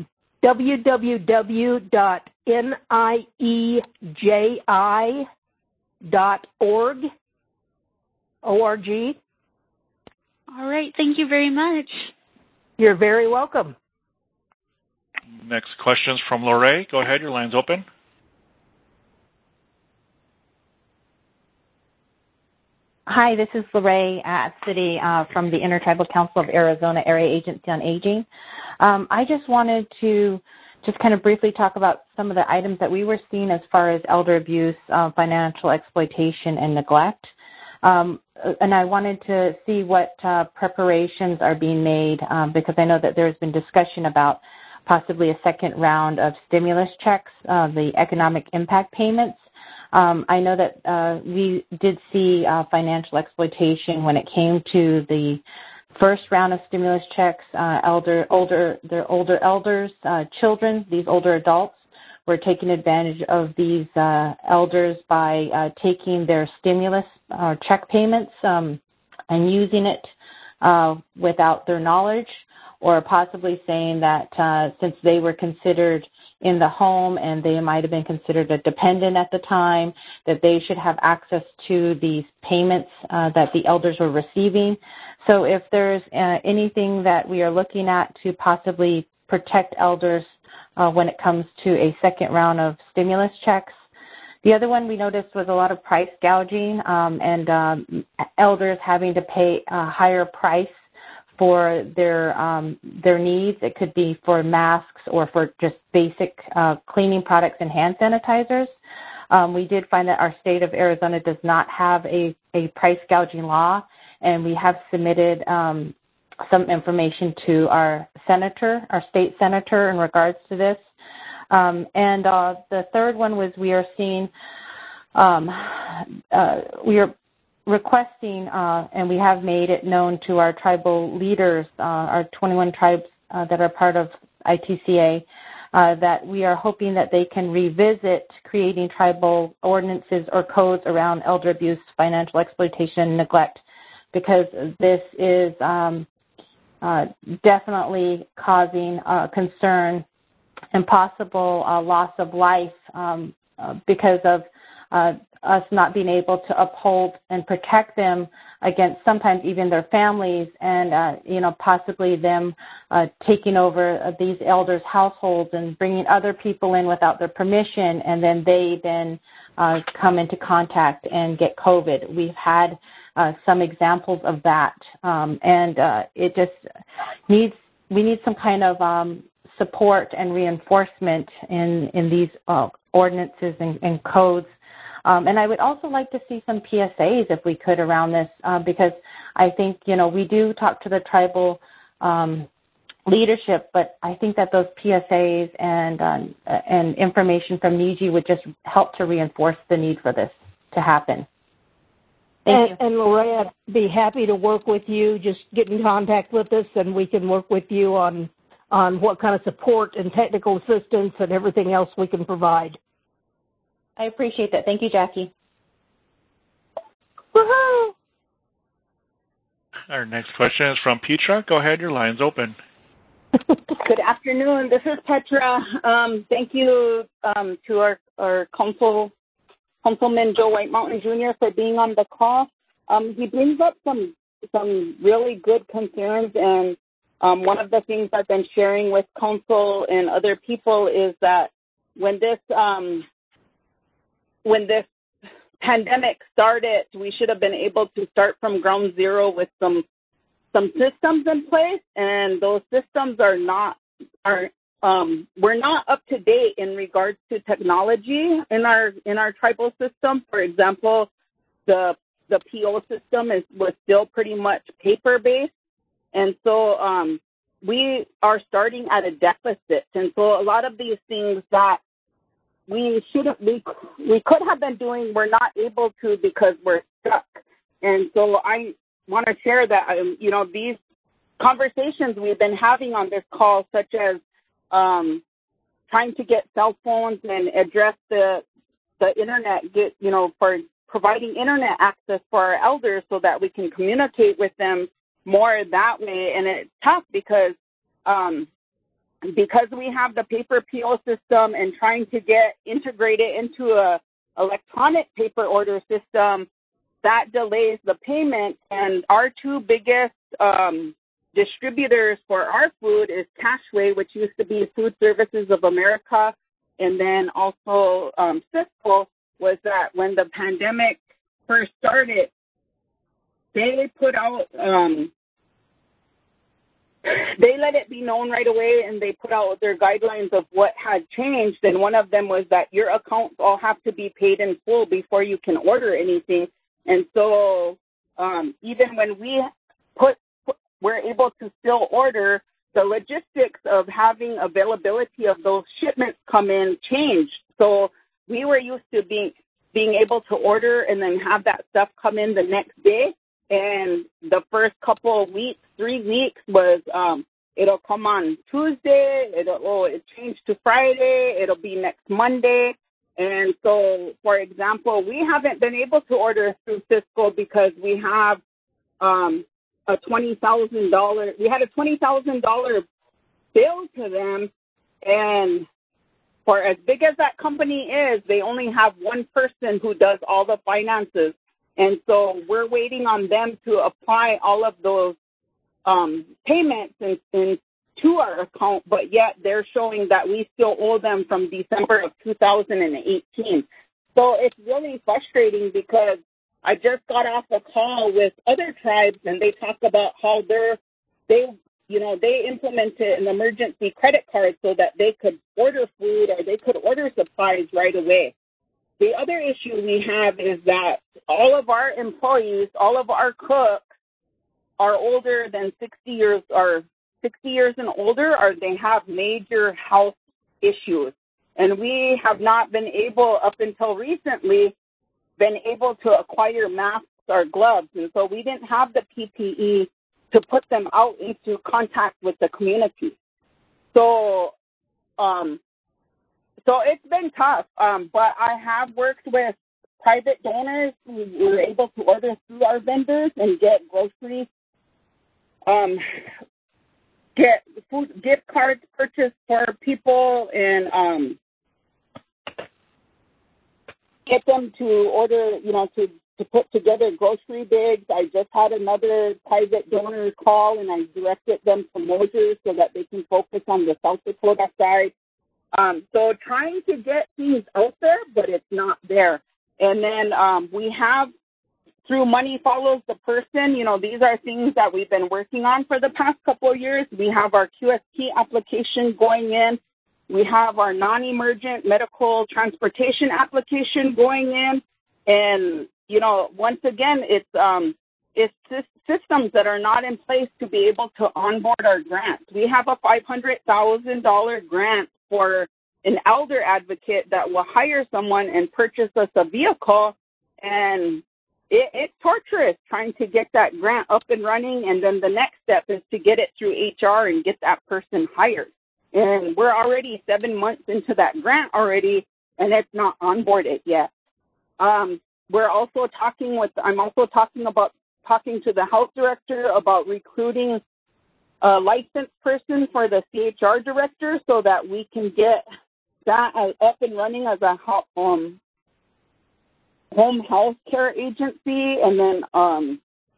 S7: www.nieji.org. O-R-G.
S10: All right, thank you very much.
S7: You're very welcome.
S1: Next question is from Lorraine. Go ahead, your line's open.
S11: Hi, this is Lorraine City from the Intertribal Council of Arizona Area Agency on Aging. I just wanted to just kind of briefly talk about some of the items that we were seeing as far as elder abuse, financial exploitation, and neglect. And I wanted to see what preparations are being made because I know that there's been discussion about possibly a second round of stimulus checks, the economic impact payments. I know that we did see financial exploitation when it came to the first round of stimulus checks. Older elders, children, these older adults were taking advantage of these elders by taking their stimulus check payments and using it without their knowledge, or possibly saying that since they were considered in the home and they might have been considered a dependent at the time, that they should have access to these payments that the elders were receiving. So if there's anything that we are looking at to possibly protect elders when it comes to a second round of stimulus checks. The other one we noticed was a lot of price gouging and elders having to pay a higher price for their needs. It could be for masks or for just basic cleaning products and hand sanitizers. We did find that our state of Arizona does not have a price gouging law, and we have submitted some information to our state senator in regards to this. And the third one was we are seeing, we are requesting, and we have made it known to our tribal leaders, our 21 tribes that are part of ITCA, that we are hoping that they can revisit creating tribal ordinances or codes around elder abuse, financial exploitation, and neglect, because this is definitely causing concern and possible loss of life because of us not being able to uphold and protect them against sometimes even their families and, possibly them taking over these elders' households and bringing other people in without their permission, and then they come into contact and get COVID. We've had some examples of that, and it just we need some kind of support and reinforcement in these ordinances and codes. And I would also like to see some PSAs, if we could, around this, because I think, we do talk to the tribal leadership, but I think that those PSAs and information from NEJI would just help to reinforce the need for this to happen. Thank you.
S7: And Lorraine, I'd be happy to work with you. Just get in contact with us, and we can work with you on what kind of support and technical assistance and everything else we can provide.
S11: I appreciate that. Thank you, Jackie.
S7: Woohoo!
S1: Our next question is from Petra. Go ahead. Your line's open.
S12: Good afternoon. This is Petra. Thank you to our Councilman Joe White Mountain Jr. for being on the call. He brings up some really good concerns, and one of the things I've been sharing with Council and other people is that when this pandemic started, we should have been able to start from ground zero with some systems in place, and those systems we're not up to date in regards to technology in our tribal system. For example, the PO system was still pretty much paper based, and so we are starting at a deficit. And so a lot of these things that we could have been doing, we're not able to because we're stuck. And so I want to share that, these conversations we've been having on this call, such as trying to get cell phones and address the internet, for providing internet access for our elders so that we can communicate with them more that way. And it's tough because we have the paper PO system and trying to get integrated into a electronic paper order system, that delays the payment. And our two biggest distributors for our food is Cashway, which used to be Food Services of America, and then also Cisco, was that when the pandemic first started, they put out, they let it be known right away, and they put out their guidelines of what had changed. And one of them was that your accounts all have to be paid in full before you can order anything. And so even when we're able to still order, the logistics of having availability of those shipments come in changed. So we were used to being able to order and then have that stuff come in the next day. And the first couple of weeks, 3 weeks was it'll come on Tuesday, it changed to Friday, it'll be next Monday. And so, for example, we haven't been able to order through Cisco because we have a $20,000. We had a $20,000 bill to them, and for as big as that company is, they only have one person who does all the finances. And so we're waiting on them to apply all of those payments into our account, but yet they're showing that we still owe them from December of 2018. So it's really frustrating because I just got off a call with other tribes, and they talk about how they implemented an emergency credit card so that they could order food or they could order supplies right away. The other issue we have is that all of our employees, all of our cooks are older than 60 years and older, or they have major health issues. And we have not been able, up until recently, been able to acquire masks or gloves. And so we didn't have the PPE to put them out into contact with the community. So it's been tough, but I have worked with private donors who were able to order through our vendors and get groceries, get food gift cards purchased for people, and get them to order, to put together grocery bags. I just had another private donor call, and I directed them to Moses so that they can focus on the South Dakota side. So trying to get things out there, but it's not there. And then we have, through Money Follows the Person, these are things that we've been working on for the past couple of years. We have our QST application going in. We have our non-emergent medical transportation application going in. And, once again, it's systems that are not in place to be able to onboard our grants. We have a $500,000 grant for an elder advocate that will hire someone and purchase us a vehicle, and it's torturous trying to get that grant up and running, and then the next step is to get it through HR and get that person hired. And we're already 7 months into that grant already, and it's not onboarded yet. I'm also talking to the health director about recruiting a licensed person for the CHR director so that we can get that up and running as a home health care agency. And then, and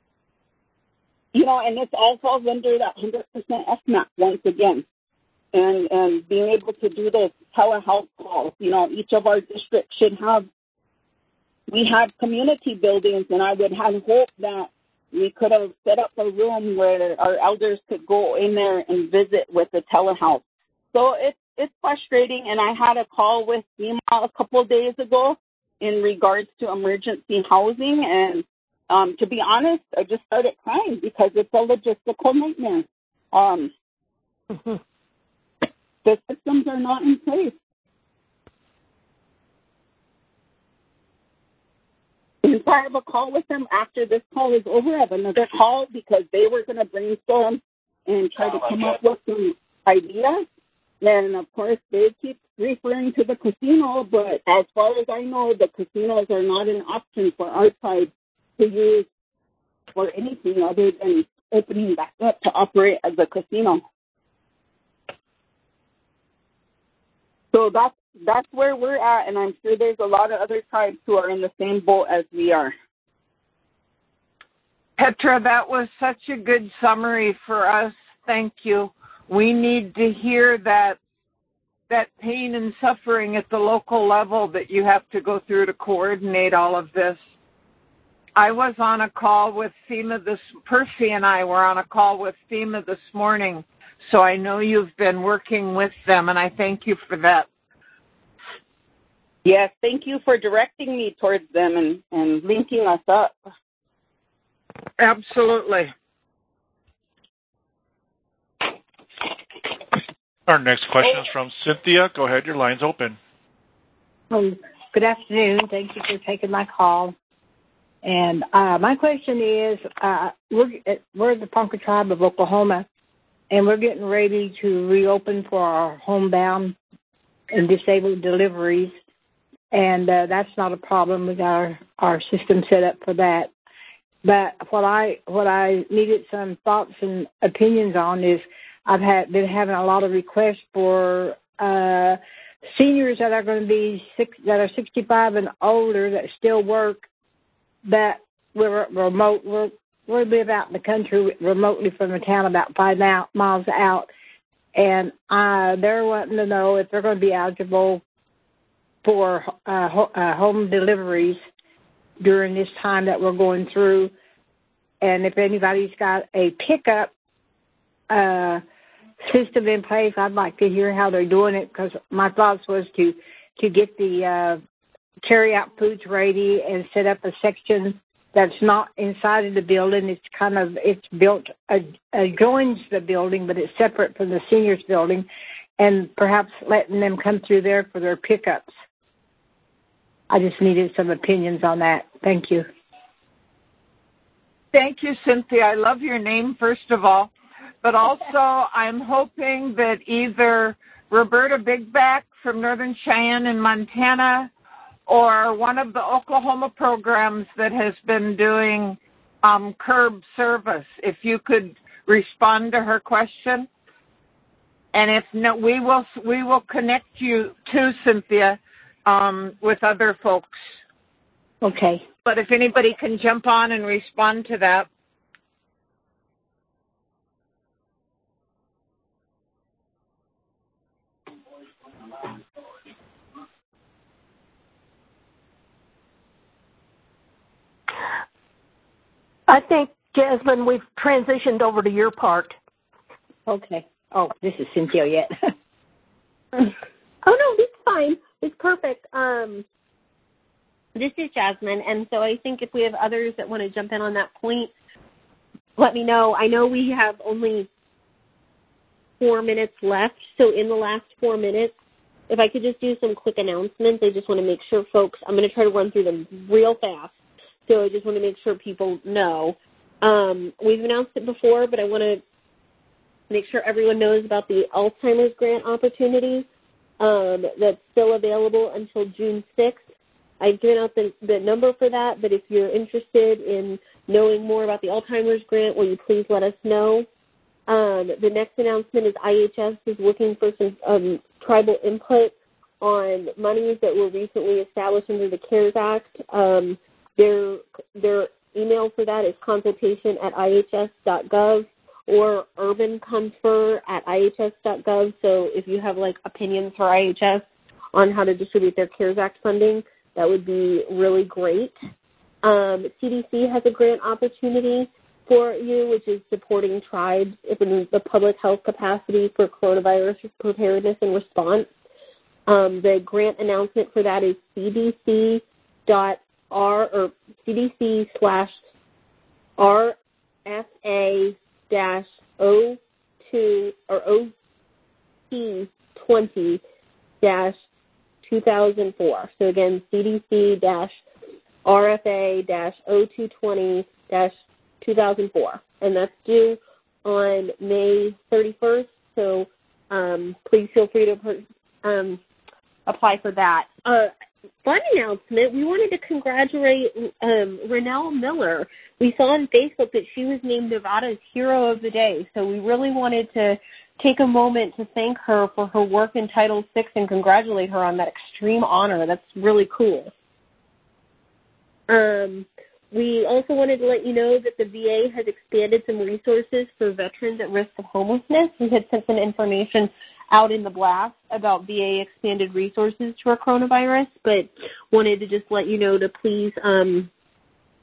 S12: this all falls under that 100% FMAP once again. And being able to do those telehealth calls. Each of our districts we have community buildings, and I would have hoped that we could have set up a room where our elders could go in there and visit with the telehealth. So it's frustrating, and I had a call with FEMA a couple of days ago in regards to emergency housing, and to be honest, I just started crying because it's a logistical nightmare. The systems are not in place. And so I have a call with them after this call is over. I have another call because they were going to brainstorm and try to come up with some ideas. And, of course, they keep referring to the casino, but as far as I know, the casinos are not an option for our side to use for anything other than opening back up to operate as a casino. So that's where we're at, and I'm sure there's a lot of other tribes who are in the same boat as we are.
S6: Petra, that was such a good summary for us. Thank you. We need to hear that pain and suffering at the local level that you have to go through to coordinate all of this. I was on a call with FEMA Percy and I were on a call with FEMA this morning, so I know you've been working with them, and I thank you for that.
S12: Yes, thank you for directing me towards them and linking us up.
S6: Absolutely.
S1: Our next question is from Cynthia. Go ahead, your line's open.
S13: Good afternoon. Thank you for taking my call. And my question is, we're the Ponca Tribe of Oklahoma, and we're getting ready to reopen for our homebound and disabled deliveries, and that's not a problem. We got our system set up for that. But what I needed some thoughts and opinions on is I've been having a lot of requests for seniors that are going to be 65 and older that still work, that we're remote. We live out in the country remotely from the town about 5 miles out, and they're wanting to know if they're going to be eligible for home deliveries during this time that we're going through, and if anybody's got a pickup system in place, I'd like to hear how they're doing it, because my thoughts was to get the carry-out foods ready and set up a section that's not inside of the building. It's built, adjoins the building, but it's separate from the seniors building, and perhaps letting them come through there for their pickups. I just needed some opinions on that. Thank you.
S6: Thank you, Cynthia. I love your name, first of all. But also, I'm hoping that either Roberta Bigback from Northern Cheyenne in Montana or one of the Oklahoma programs that has been doing curb service, if you could respond to her question. And if not, we will connect you to Cynthia with other folks.
S13: Okay.
S6: But if anybody can jump on and respond to that.
S7: I think, Jasmine, we've transitioned over to your part.
S13: Okay. Oh, this is Cynthia yet.
S2: Oh, no, it's fine. It's perfect. This is Jasmine, and so I think if we have others that want to jump in on that point, let me know. I know we have only 4 minutes left, so in the last 4 minutes, if I could just do some quick announcements, I just want to make sure folks, I'm going to try to run through them real fast, so I just want to make sure people know. We've announced it before, but I want to make sure everyone knows about the Alzheimer's grant opportunity that's still available until June 6th. I've given out the number for that, but if you're interested in knowing more about the Alzheimer's grant, will you please let us know? The next announcement is IHS is looking for some tribal input on monies that were recently established under the CARES Act. Their email for that is consultation@ihs.gov or urbanconfer@ihs.gov. So if you have opinions for IHS on how to distribute their CARES Act funding, that would be really great. CDC has a grant opportunity for you, which is supporting tribes in the public health capacity for coronavirus preparedness and response. The grant announcement for that is CDC.RFA-02 or OT20-2004. So again, CDC-RFA-0220-2004. And that's due on May 31st. So please feel free to apply for that. Fun announcement, we wanted to congratulate Renelle Miller. We saw on Facebook that she was named Nevada's Hero of the Day, so we really wanted to take a moment to thank her for her work in Title VI and congratulate her on that extreme honor. That's really cool. We also wanted to let you know that the VA has expanded some resources for veterans at risk of homelessness. We had sent some information out in the blast about VA expanded resources to our coronavirus, but wanted to just let you know to please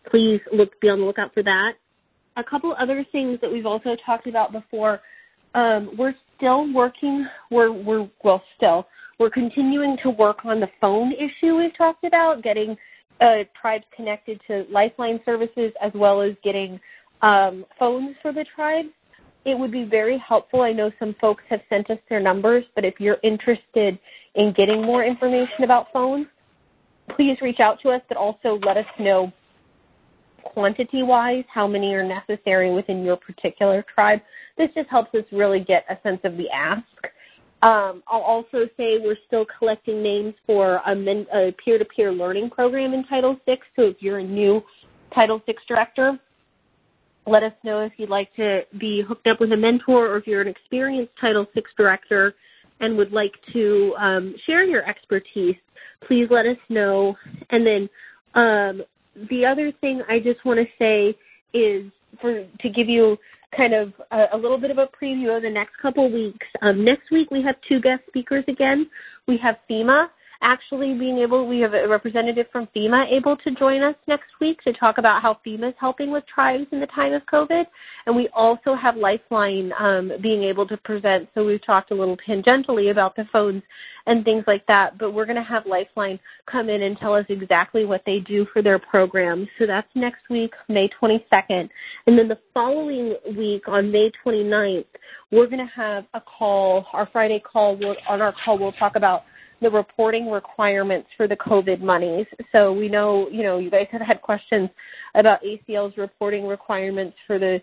S2: please be on the lookout for that. A couple other things that we've also talked about before. We're still working. We're continuing to work on the phone issue we've talked about, getting tribes connected to Lifeline services as well as getting phones for the tribes. It would be very helpful. I know some folks have sent us their numbers, but if you're interested in getting more information about phones, please reach out to us, but also let us know quantity-wise how many are necessary within your particular tribe. This just helps us really get a sense of the ask. I'll also say we're still collecting names for a peer-to-peer learning program in Title VI, so if you're a new Title VI director, let us know if you'd like to be hooked up with a mentor, or if you're an experienced Title VI director and would like to share your expertise, please let us know. And then the other thing I just want to say is to give you kind of a little bit of a preview of the next couple weeks. Next week we have 2 guest speakers again. We have FEMA we have a representative from FEMA able to join us next week to talk about how FEMA is helping with tribes in the time of COVID. And we also have Lifeline being able to present. So we've talked a little tangentially about the phones and things like that, but we're going to have Lifeline come in and tell us exactly what they do for their programs. So that's next week, May 22nd. And then the following week on May 29th, we're going to have a call, our Friday call. On our call, we'll talk about the reporting requirements for the COVID monies. So we know, you guys have had questions about ACL's reporting requirements for the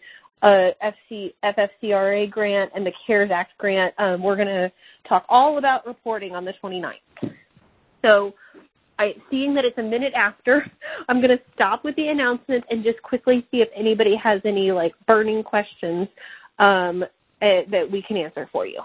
S2: FFCRA grant and the CARES Act grant. We're going to talk all about reporting on the 29th. So seeing that it's a minute after, I'm going to stop with the announcement and just quickly see if anybody has any burning questions that we can answer for you.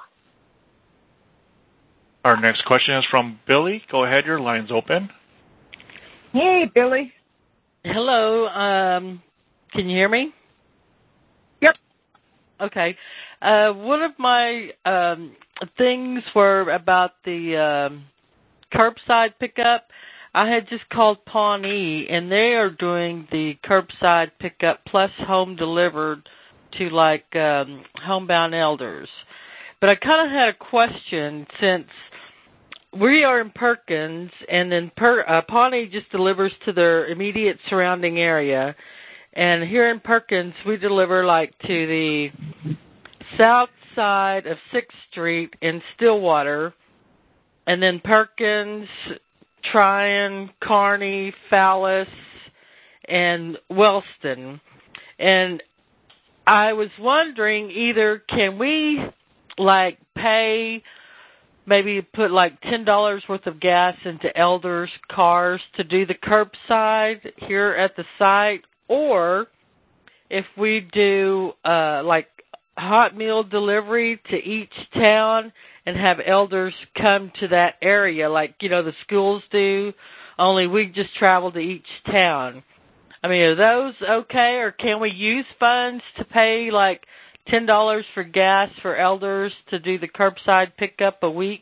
S1: Our next question is from Billy. Go ahead, your line's open.
S6: Hey, Billy.
S14: Hello. Can you hear me?
S6: Yep.
S14: Okay. One of my things were about the curbside pickup. I had just called Pawnee, and they are doing the curbside pickup plus home delivered to homebound elders. But I kind of had a question since we are in Perkins, and then Pawnee just delivers to their immediate surrounding area. And here in Perkins, we deliver to the south side of 6th Street in Stillwater, and then Perkins, Tryon, Kearney, Fallis, and Wellston. And I was wondering, either can we pay, maybe put $10 worth of gas into elders' cars to do the curbside here at the site, or if we do hot meal delivery to each town and have elders come to that area the schools do, only we just travel to each town. I mean, are those okay, or can we use funds to pay $10 for gas for elders to do the curbside pickup a week?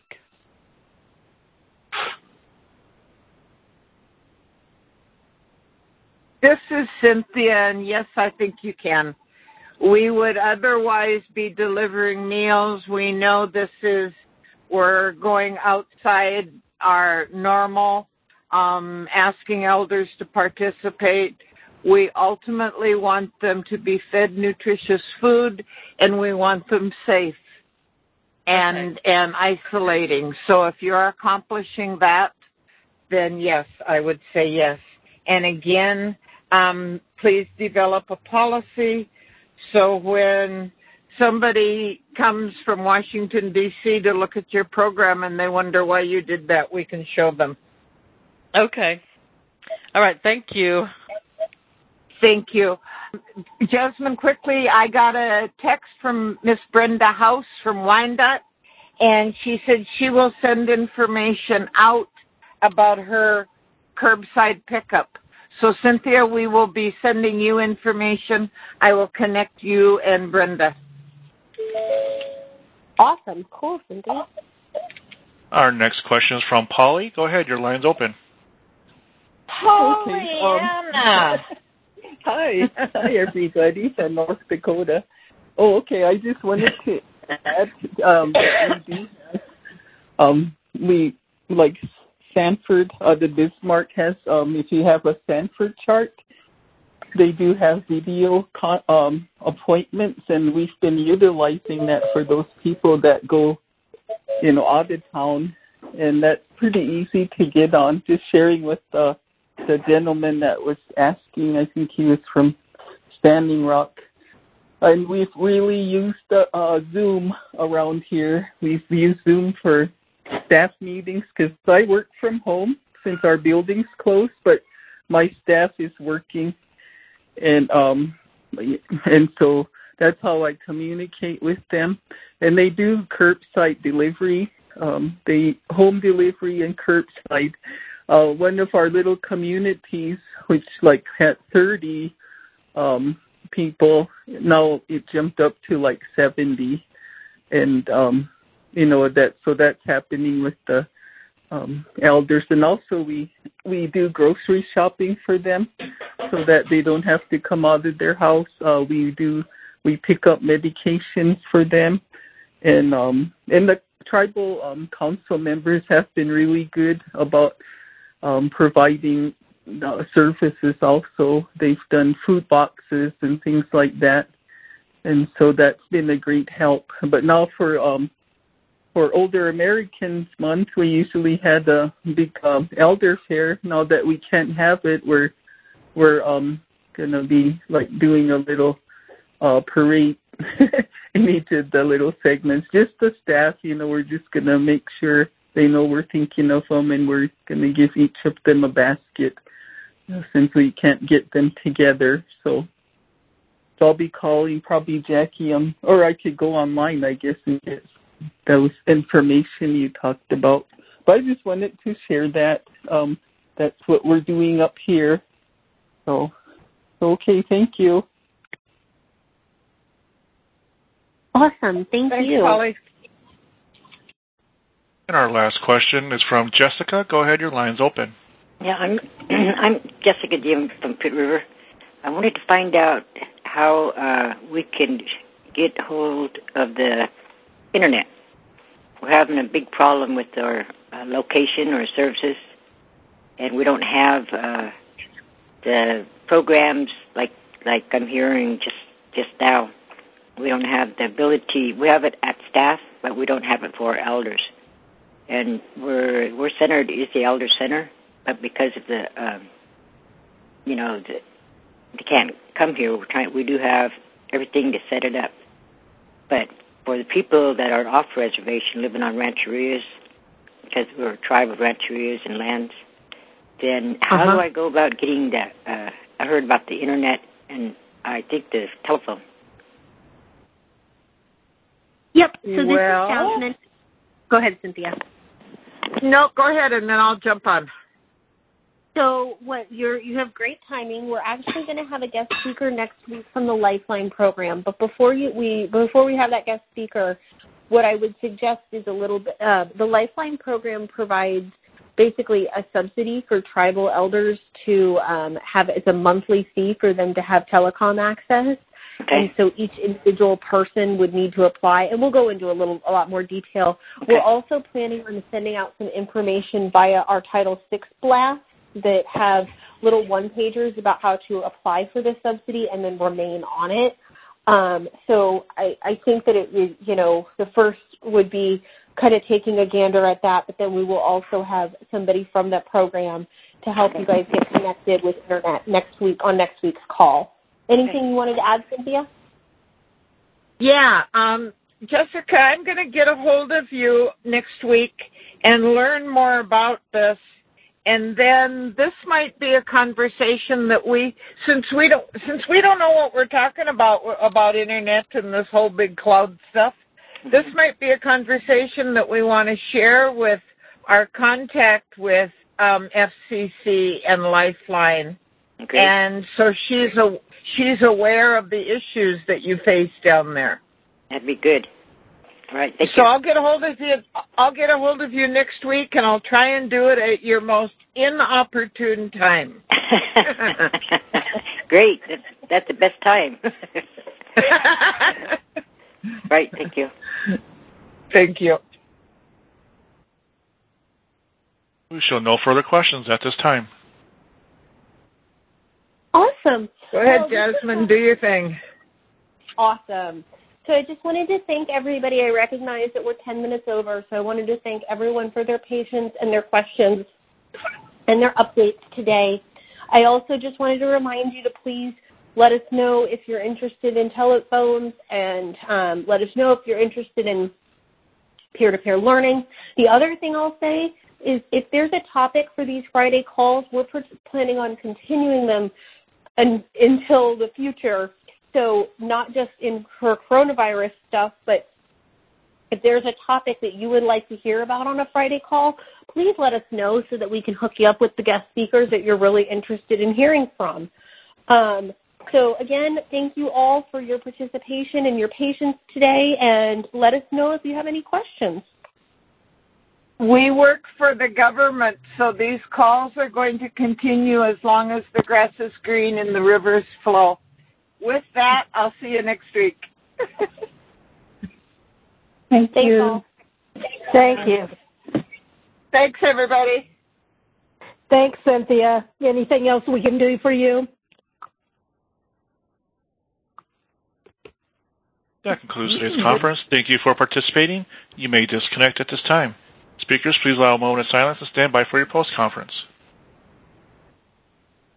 S6: This is Cynthia, and yes, I think you can. We would otherwise be delivering meals. We know we're going outside our normal, asking elders to participate. We ultimately want them to be fed nutritious food, and we want them safe and isolating. So if you're accomplishing that, then yes, I would say yes. And again, please develop a policy so when somebody comes from Washington, D.C. to look at your program and they wonder why you did that, we can show them.
S14: Okay. All right. Thank you.
S6: Thank you. Jasmine, quickly, I got a text from Miss Brenda House from Wyandotte, and she said she will send information out about her curbside pickup. So, Cynthia, we will be sending you information. I will connect you and Brenda.
S2: Awesome. Cool, Cynthia.
S1: Our next question is from Polly. Go ahead. Your line's open.
S6: Pollyanna.
S15: Hi. Hi, everybody from North Dakota. Oh, okay. I just wanted to add that we do have, we, like Sanford, the Bismarck has, if you have a Sanford chart, they do have video appointments, and we've been utilizing that for those people that go, out of town, and that's pretty easy to get on. Just sharing with the gentleman that was asking, I think he was from Standing Rock, and we've really used Zoom around here. We've used Zoom for staff meetings because I work from home since our building's closed, but my staff is working. And so that's how I communicate with them. And they do curbside delivery. They home delivery and curbside. One of our little communities, which had 30 people, now it jumped up to 70. And that's happening with the elders. And also we do grocery shopping for them so that they don't have to come out of their house. We pick up medications for them, and the tribal council members have been really good about providing services. Also, they've done food boxes and things like that, and so that's been a great help. But now for Older Americans Month, we usually had a big elder fair. Now that we can't have it, we're gonna be doing a little parade in each of the little segments. Just the staff, we're just gonna make sure they know we're thinking of them, and we're gonna give each of them a basket since we can't get them together. So I'll be calling probably Jackie, or I could go online, I guess, and get those information you talked about. But I just wanted to share that. That's what we're doing up here. So, okay, thank you.
S2: Awesome, thank you.
S6: Holly.
S1: And our last question is from Jessica. Go ahead, your line's open.
S16: Yeah, I'm Jessica Jim from Pitt River. I wanted to find out how we can get hold of the Internet. We're having a big problem with our location or services, and we don't have the programs like I'm hearing just now. We don't have the ability. We have it at staff, but we don't have it for our elders. And we're centered is the Elder Center, but because of the they can't come here. We do have everything to set it up, but for the people that are off reservation, living on rancherias, because we're a tribe of rancherias and lands, then how do I go about getting that? I heard about the Internet and I think the telephone.
S2: Yep. So this is Jasmine. Go ahead, Cynthia.
S6: No, go ahead, and then I'll jump on.
S2: So you have great timing. We're actually going to have a guest speaker next week from the Lifeline program. But before we have that guest speaker, what I would suggest is a little bit. The Lifeline program provides basically a subsidy for tribal elders to have. It's a monthly fee for them to have telecom access. Okay. And so each individual person would need to apply, and we'll go into a lot more detail. Okay. We're also planning on sending out some information via our Title VI blast that have little one-pagers about how to apply for this subsidy and then remain on it. So I think that it is, the first would be kind of taking a gander at that, but then we will also have somebody from that program to help you guys get connected with Internet next week on next week's call. Anything you wanted to add, Cynthia?
S6: Yeah, Jessica, I'm going to get a hold of you next week and learn more about this. And then this might be a conversation that since we don't know what we're talking about Internet and this whole big cloud stuff, this might be a conversation that we want to share with our contact with FCC and Lifeline. Okay. And so she's aware of the issues that you face down there.
S16: That'd be good. All right. Thank
S6: you.
S16: So
S6: I'll get a hold of you next week, and I'll try and do it at your most inopportune time.
S16: Great. That's the best time. Right. Thank you.
S6: Thank you.
S1: We show no further questions at this time.
S2: Awesome.
S6: Go ahead, Jasmine. Do your thing.
S2: Awesome. So I just wanted to thank everybody. I recognize that we're 10 minutes over, so I wanted to thank everyone for their patience and their questions and their updates today. I also just wanted to remind you to please let us know if you're interested in telephones, and let us know if you're interested in peer-to-peer learning. The other thing I'll say is if there's a topic for these Friday calls, we're planning on continuing them until the future. So not just in her coronavirus stuff, but if there's a topic that you would like to hear about on a Friday call, please let us know so that we can hook you up with the guest speakers that you're really interested in hearing from. So again, thank you all for your participation and your patience today, and let us know if you have any questions.
S6: We work for the government, so these calls are going to continue as long as the grass is green and the rivers flow. With that, I'll see you next week.
S3: Thank you.
S2: All.
S7: Thank you.
S6: Thanks, everybody.
S7: Thanks, Cynthia. Anything else we can do for you?
S1: That concludes today's conference. Thank you for participating. You may disconnect at this time. Speakers, please allow a moment of silence and stand by for your post-conference.